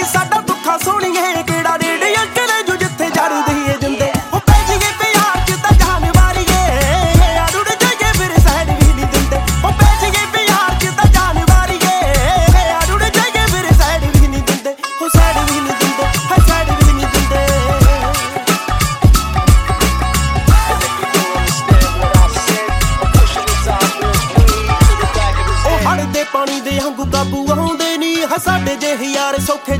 ਨੀ ਸਾਡਾ ਦੁੱਖਾ ਸੋਹਣੀਏ ਕਿਹੜਾ ਰੇਡੀਓ ਚਲੇ ਜੂ ਜਿੱਥੇ ਜੜ ਦਈਏ ਜਿੰਦੇ ਉਹ ਪੈ ਜੀਏ ਪਿਆਰ ਚ ਤਾਂ ਜਾਨ ਵਾਰੀਏ ਅੜੁੜ ਜਾਈਏ ਫਿਰ ਸਾਈਡ ਵੀ ਨਹੀਂ ਦਿੰਦੇ ਉਹ ਪੈ ਜੀਏ ਪਿਆਰ ਚ ਤਾਂ ਜਾਨ ਵਾਰੀਏ ਅੜੁੜ ਜਾਈਏ ਫਿਰ ਸਾਈਡ ਵੀ ਨਹੀਂ ਦਿੰਦੇ ਉਹ ਸਾਈਡ ਵੀ ਨਹੀਂ ਦਿੰਦੇ ਹਾਏ ਸਾਈਡ ਵੀ ਨਹੀਂ ਦਿੰਦੇ ਉਹ ਹੜ ਦੇ ਪਾਣੀ ਦੇ ਵਾਂਗੂ ਕਾਬੂ ਆਉਂਦੇ ਨੀ ਸਾਡੇ ਜਿਹੇ ਯਾਰ ਸੌਖੇ